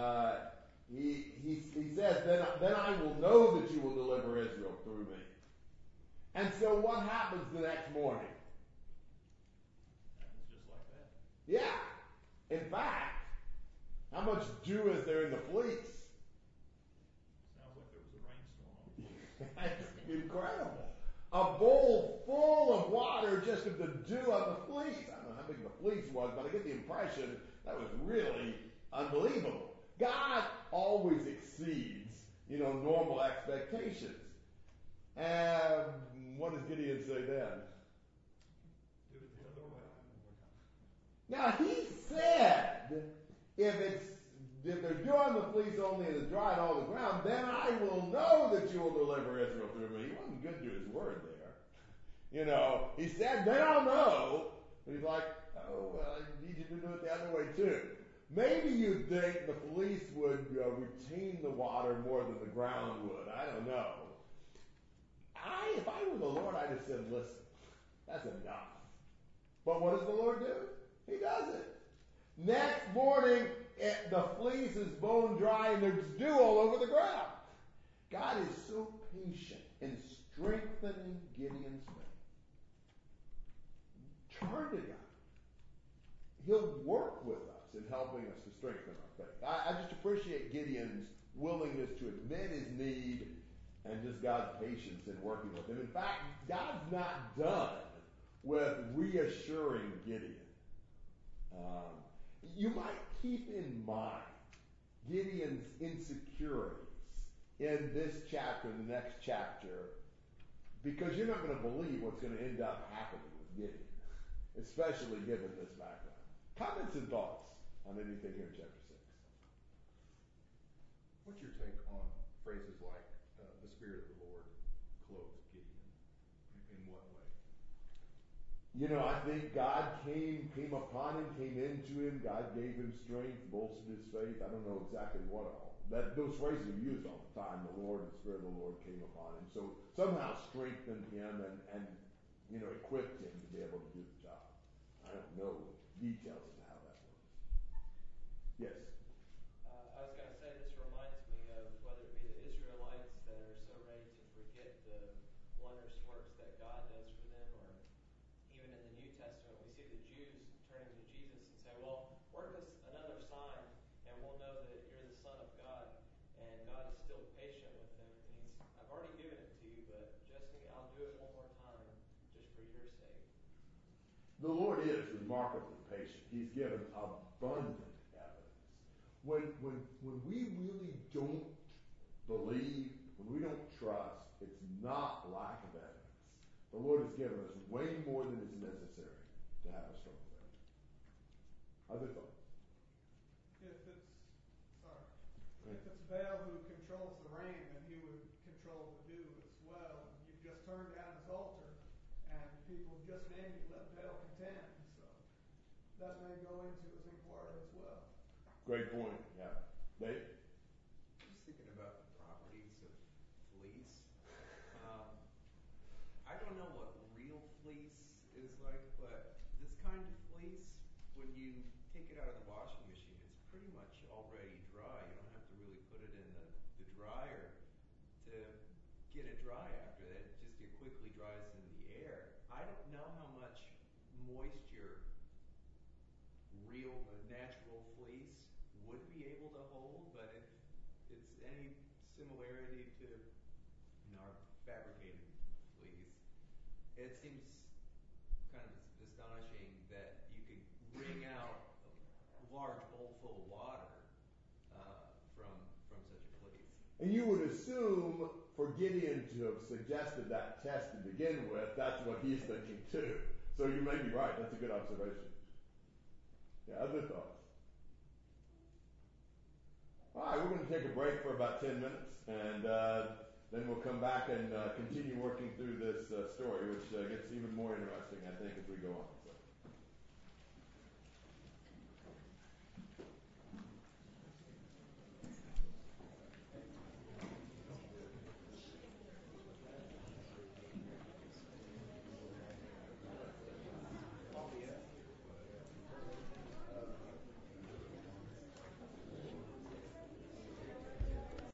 he says, then I will know that you will deliver Israel through me. And so what happens the next morning? Happens just like that. Yeah. In fact, how much dew is there in the fleece? Sounds like there was a rainstorm. That's incredible. A bowl full of water just of the dew on the fleece. I don't know how big the fleece was, but I get the impression that was really unbelievable. God always exceeds, normal expectations. And what does Gideon say then? Do it the other way. Now he said, if there's dew on the fleece only and it's dry on all the ground, then I will know that you will deliver Israel through me. He wasn't good to his word there. He said, then I'll know. But he's like, oh, well, I need you to do it the other way too. Maybe you'd think the fleece would retain the water more than the ground would. I don't know. If I were the Lord, I'd have said, listen, that's enough. But what does the Lord do? He does it. Next morning, the fleece is bone dry and there's dew all over the ground. God is so patient in strengthening Gideon's faith. Turn to God. He'll work with us in helping us to strengthen our faith. I just appreciate Gideon's willingness to admit his need and just God's patience in working with him. In fact, God's not done with reassuring Gideon. You might keep in mind Gideon's insecurities in this chapter and the next chapter, because you're not going to believe what's going to end up happening with Gideon, especially given this background. Comments and thoughts on anything here in chapter 6? What's your take on phrases like the Spirit of the Lord clothed Gideon? In what way? I think God came upon him, came into him. God gave him strength, bolstered his faith. I don't know exactly what all. Those phrases are used all the time. The Lord, the Spirit of the Lord came upon him. So somehow strengthened him and equipped him to be able to do the job. I don't know details of how that works. Yes? I was going to say, this reminds me of whether it be the Israelites that are so ready to forget the wondrous works that God does for them, or even in the New Testament, we see the Jews turning to Jesus and say, well, work us another sign and we'll know that you're the Son of God. And God is still patient with them. And I've already given it to you, but I'll do it one more time just for your sake. The Lord is remarkably patient. He's given abundant evidence. When we really don't believe, when we don't trust, it's not lack of evidence. The Lord has given us way more than is necessary to have a strong faith. Other thoughts? If it's Baal who controls the rain, then he would control the dew as well. You've just turned down his altar, and people just named you let Baal contend. So that may go into his inquiry as well. Great point. Yeah. Dave? Just thinking about the properties of fleece. I don't know what real fleece is like, but this kind of fleece, when you take it out of the washing machine, it's pretty much already dry. You don't have to really put it in the dryer to get it dry after that. It quickly dries in the air. I don't know how much moisture natural fleece would be able to hold, but if it's any similarity to our fabricated fleece, it seems kind of astonishing that you could wring out a large bowl full of water from such a fleece. And you would assume for Gideon to have suggested that test to begin with, that's what he's thinking too. So you may be right. That's a good observation. Yeah, other thoughts? All right, we're going to take a break for about 10 minutes, and then we'll come back and continue working through this story, which gets even more interesting, I think, as we go on.